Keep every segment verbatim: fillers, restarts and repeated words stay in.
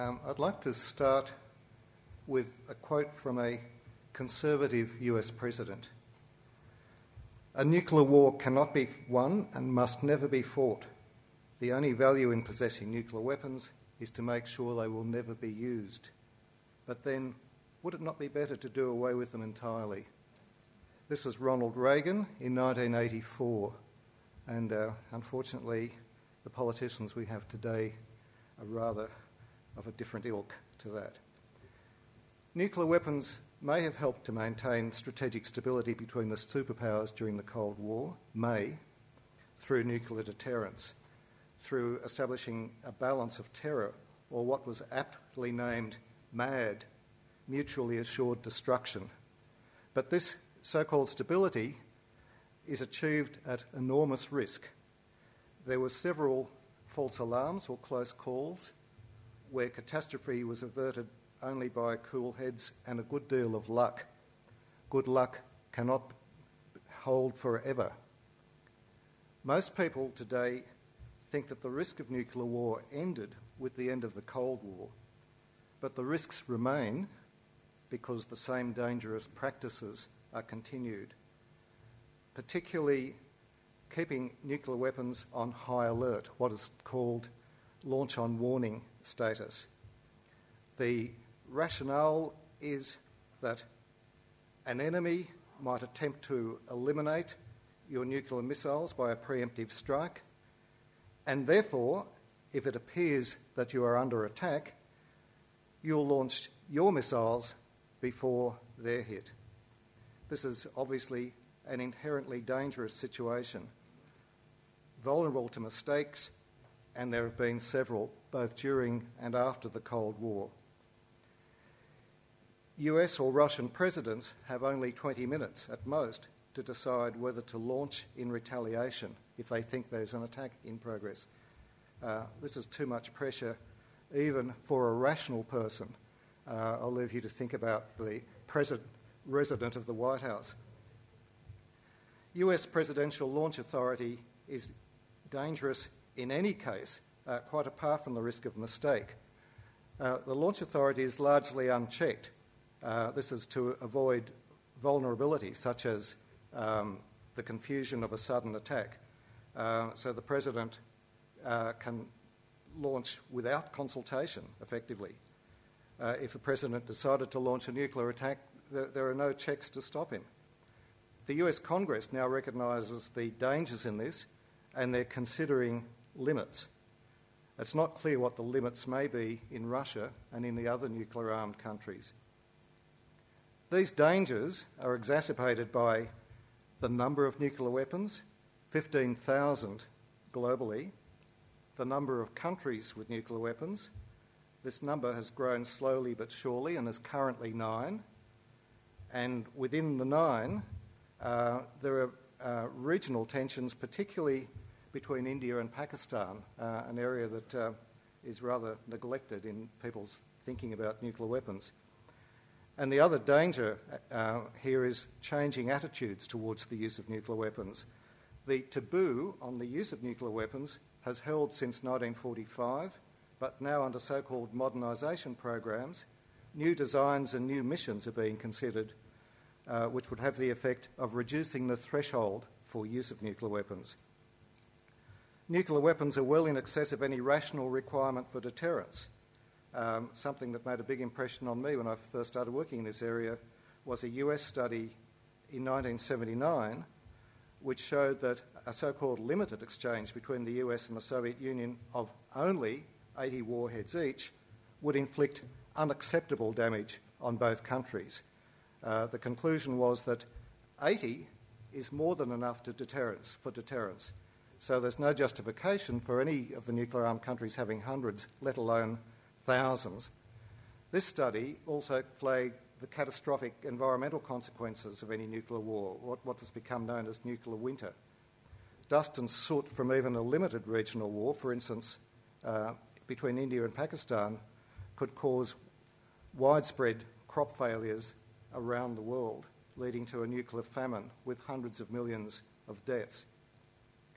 Um, I'd like to start with a quote from a conservative U S president. "A nuclear war cannot be won and must never be fought. The only value in possessing nuclear weapons is to make sure they will never be used. But then, would it not be better to do away with them entirely?" This was Ronald Reagan in nineteen eighty-four, and uh, unfortunately the politicians we have today are rather of a different ilk to that. Nuclear weapons may have helped to maintain strategic stability between the superpowers during the Cold War, may, through nuclear deterrence, through establishing a balance of terror, or what was aptly named MAD, mutually assured destruction. But this so-called stability is achieved at enormous risk. There were several false alarms or close calls where catastrophe was averted only by cool heads and a good deal of luck. Good luck cannot hold forever. Most people today think that the risk of nuclear war ended with the end of the Cold War, but the risks remain because the same dangerous practices are continued, particularly keeping nuclear weapons on high alert, what is called launch on warning status. The rationale is that an enemy might attempt to eliminate your nuclear missiles by a preemptive strike, and therefore, if it appears that you are under attack, you'll launch your missiles before they're hit. This is obviously an inherently dangerous situation, vulnerable to mistakes, and there have been several, both during and after the Cold War. U S or Russian presidents have only twenty minutes at most to decide whether to launch in retaliation if they think there's an attack in progress. Uh, this is too much pressure even for a rational person. Uh, I'll leave you to think about the president, resident of the White House. U S presidential launch authority is dangerous in any case, uh, quite apart from the risk of mistake. Uh, the launch authority is largely unchecked. Uh, this is to avoid vulnerabilities such as um, the confusion of a sudden attack. Uh, so the President uh, can launch without consultation, effectively. Uh, if the President decided to launch a nuclear attack, there, there are no checks to stop him. The U S Congress now recognises the dangers in this, and they're considering limits. It's not clear what the limits may be in Russia and in the other nuclear-armed countries. These dangers are exacerbated by the number of nuclear weapons, fifteen thousand globally, the number of countries with nuclear weapons. This number has grown slowly but surely and is currently nine. And within the nine, uh, there are uh, regional tensions, particularly between India and Pakistan, uh, an area that uh, is rather neglected in people's thinking about nuclear weapons. And the other danger uh, here is changing attitudes towards the use of nuclear weapons. The taboo on the use of nuclear weapons has held since nineteen forty-five, but now under so-called modernisation programs, new designs and new missions are being considered, uh, which would have the effect of reducing the threshold for use of nuclear weapons. Nuclear weapons are well in excess of any rational requirement for deterrence. Um, something that made a big impression on me when I first started working in this area was a U S study in nineteen seventy-nine which showed that a so-called limited exchange between the U S and the Soviet Union of only eighty warheads each would inflict unacceptable damage on both countries. Uh, the conclusion was that eighty is more than enough to deterrence, for deterrence. So there's no justification for any of the nuclear-armed countries having hundreds, let alone thousands. This study also flagged the catastrophic environmental consequences of any nuclear war, what, what has become known as nuclear winter. Dust and soot from even a limited regional war, for instance, uh, between India and Pakistan, could cause widespread crop failures around the world, leading to a nuclear famine with hundreds of millions of deaths.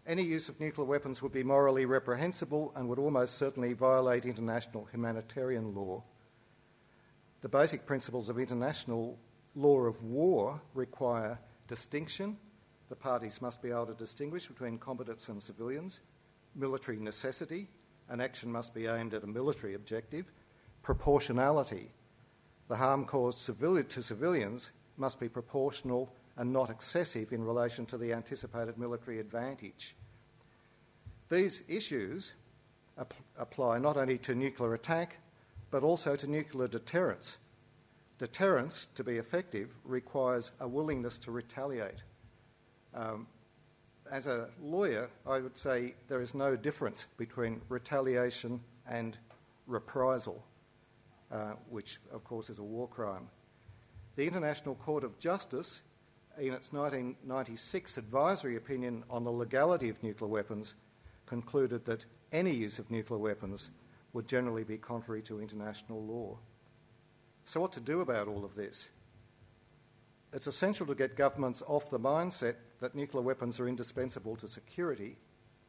any use of nuclear weapons would be morally reprehensible and would almost certainly violate international humanitarian law. The basic principles of international law of war require distinction. The parties must be able to distinguish between combatants and civilians, military necessity, an action must be aimed at a military objective, proportionality. The harm caused civili- to civilians must be proportional and not excessive in relation to the anticipated military advantage. These issues ap- apply not only to nuclear attack, but also to nuclear deterrence. Deterrence, to be effective, requires a willingness to retaliate. Um, as a lawyer, I would say there is no difference between retaliation and reprisal, uh, which, of course, is a war crime. The International Court of Justice, in its nineteen ninety-six advisory opinion on the legality of nuclear weapons, concluded that any use of nuclear weapons would generally be contrary to international law. So what to do about all of this? It's essential to get governments off the mindset that nuclear weapons are indispensable to security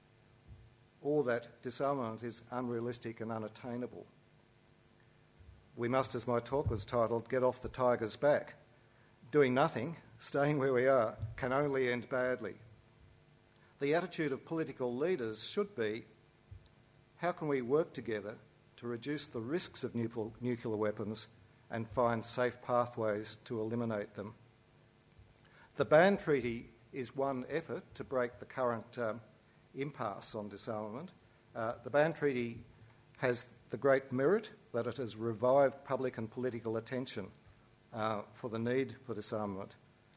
or that disarmament is unrealistic and unattainable. We must, as my talk was titled, get off the tiger's back. Doing nothing, staying where we are, can only end badly. The attitude of political leaders should be, how can we work together to reduce the risks of nuclear weapons and find safe pathways to eliminate them? The Ban Treaty is one effort to break the current um, impasse on disarmament. Uh, the Ban Treaty has the great merit that it has revived public and political attention uh, for the need for disarmament.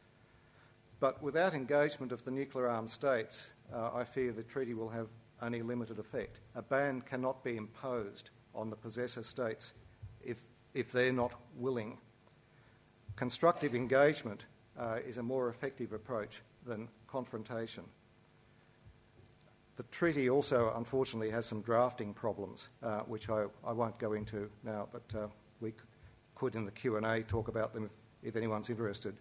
But without engagement of the nuclear-armed states, uh, I fear the treaty will have only limited effect. A ban cannot be imposed on the possessor states if, if they're not willing. Constructive engagement uh, is a more effective approach than confrontation. The treaty also, unfortunately, has some drafting problems, uh, which I, I won't go into now, but uh, we could in the Q and A talk about them if, if anyone's interested.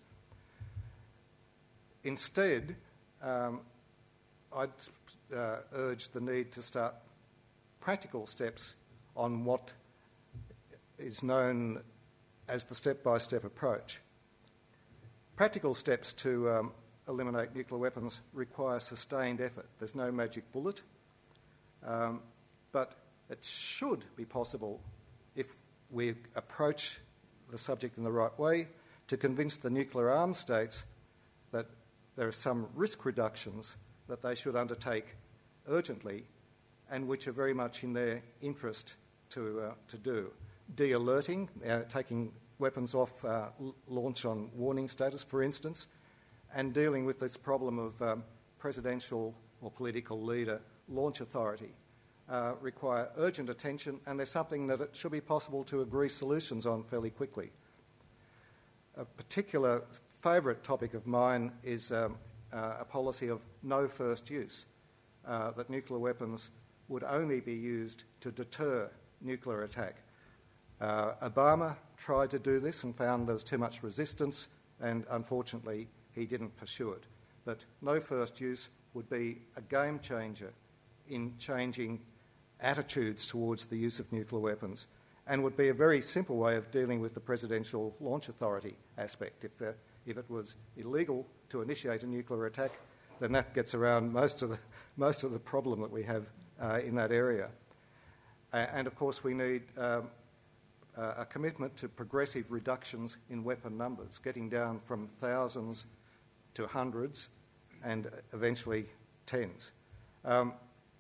Instead, um, I'd uh, urge the need to start practical steps on what is known as the step-by-step approach. Practical steps to um, eliminate nuclear weapons require sustained effort. There's no magic bullet, um, but it should be possible, if we approach the subject in the right way, to convince the nuclear-armed states that there are some risk reductions that they should undertake urgently and which are very much in their interest to, uh, to do. De-alerting, uh, taking weapons off uh, launch on warning status, for instance, and dealing with this problem of um, presidential or political leader launch authority uh, require urgent attention, and there's something that it should be possible to agree solutions on fairly quickly. A particular favourite topic of mine is um, uh, a policy of no first use, uh, that nuclear weapons would only be used to deter nuclear attack. Uh, Obama tried to do this and found there was too much resistance, and unfortunately he didn't pursue it. But no first use would be a game changer in changing attitudes towards the use of nuclear weapons, and would be a very simple way of dealing with the presidential launch authority aspect. If, uh, if it was illegal to initiate a nuclear attack, then that gets around most of the, most of the problem that we have uh, in that area. Uh, and of course we need um, uh, a commitment to progressive reductions in weapon numbers, getting down from thousands to hundreds and eventually tens. Um,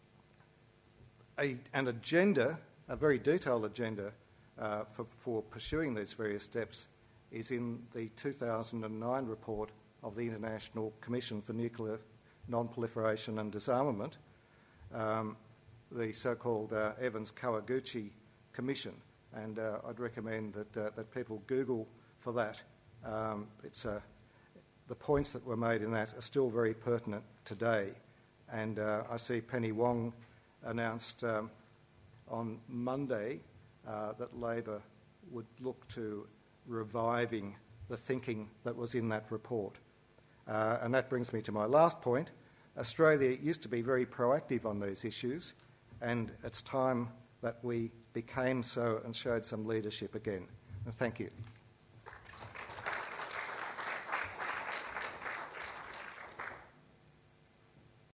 a, an agenda, a very detailed agenda uh, for, for pursuing these various steps is in the two thousand nine report of the International Commission for Nuclear Non-Proliferation and Disarmament, um, the so-called uh, Evans-Kawaguchi Commission, and uh, I'd recommend that, uh, that people Google for that. Um, it's a The points that were made in that are still very pertinent today. And uh, I see Penny Wong announced um, on Monday uh, that Labor would look to reviving the thinking that was in that report. Uh, and that brings me to my last point. Australia used to be very proactive on these issues, and it's time that we became so and showed some leadership again. Thank you.